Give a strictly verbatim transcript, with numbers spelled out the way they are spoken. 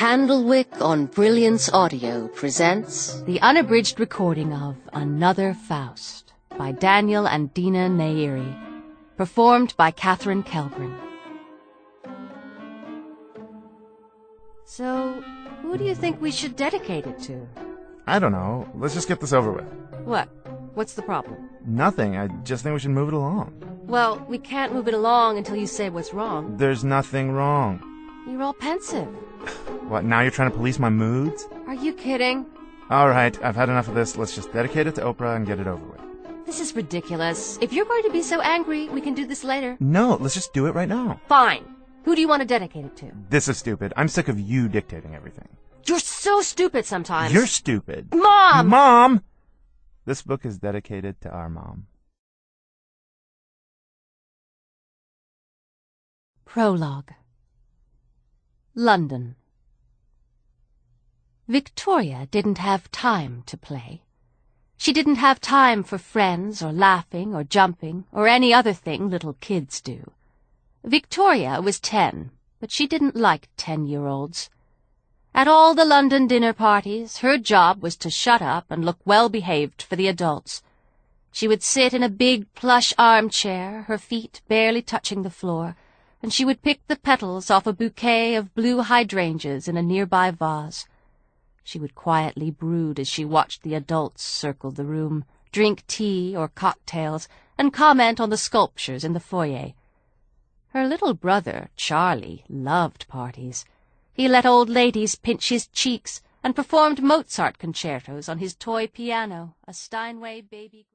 Candlewick on Brilliance Audio presents the unabridged recording of Another Faust by Daniel and Dina Nayeri, performed by Catherine Kelgren. So, who do you think we should dedicate it to? I don't know. Let's just get this over with. What? What's the problem? Nothing. I just think we should move it along. Well, we can't move it along until you say what's wrong. There's nothing wrong. You're all pensive. What, now you're trying to police my moods? Are you kidding? All right, I've had enough of this. Let's just dedicate it to Oprah and get it over with. This is ridiculous. If you're going to be so angry, we can do this later. No, let's just do it right now. Fine. Who do you want to dedicate it to? This is stupid. I'm sick of you dictating everything. You're so stupid sometimes. You're stupid. Mom! Mom! This book is dedicated to our mom. Prologue. London. Victoria didn't have time to play. She didn't have time for friends or laughing or jumping or any other thing little kids do. Victoria was ten, but she didn't like ten-year-olds. At all the London dinner parties, her job was to shut up and look well-behaved for the adults. She would sit in a big plush armchair, her feet barely touching the floor, and she would pick the petals off a bouquet of blue hydrangeas in a nearby vase. She would quietly brood as she watched the adults circle the room, drink tea or cocktails, and comment on the sculptures in the foyer. Her little brother, Charlie, loved parties. He let old ladies pinch his cheeks and performed Mozart concertos on his toy piano, a Steinway baby...